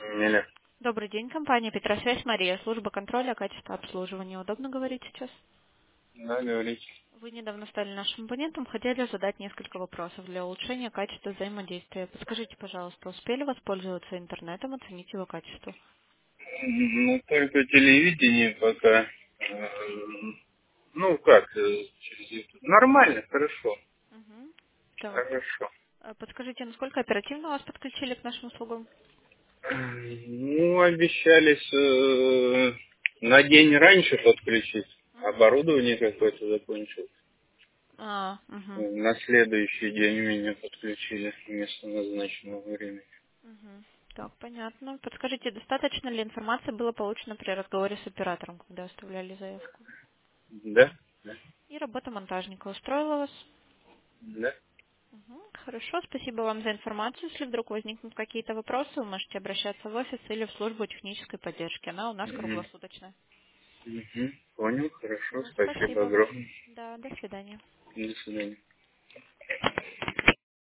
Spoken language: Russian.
Или... Добрый день, компания Петросвязь Мария, служба контроля качества обслуживания. Удобно говорить сейчас? Да, говорите. Вы недавно стали нашим абонентом, хотели задать несколько вопросов для улучшения качества взаимодействия. Подскажите, пожалуйста, успели воспользоваться интернетом, оценить его качество? Ну, только телевидение пока. Ну, как, через YouTube. Нормально, хорошо. Мгм. Так. Хорошо. Подскажите, насколько оперативно вас подключили к нашим услугам? Ну, обещались на день раньше подключить. Мгм. Оборудование какое-то закончилось. Мгм. На следующий день меня подключили вместо назначенного времени. Мгм. Так, понятно. Подскажите, достаточно ли информации было получено при разговоре с оператором, когда оставляли заявку? Да? Да. И работа монтажника устроила вас? Да. Мгм. Хорошо, спасибо вам за информацию. Если вдруг возникнут какие-то вопросы, вы можете обращаться в офис или в службу технической поддержки. Она у нас Мгм. круглосуточная. Мгм. Понял, хорошо, Мгм. спасибо Спасибо. огромное. Да, до свидания. До свидания.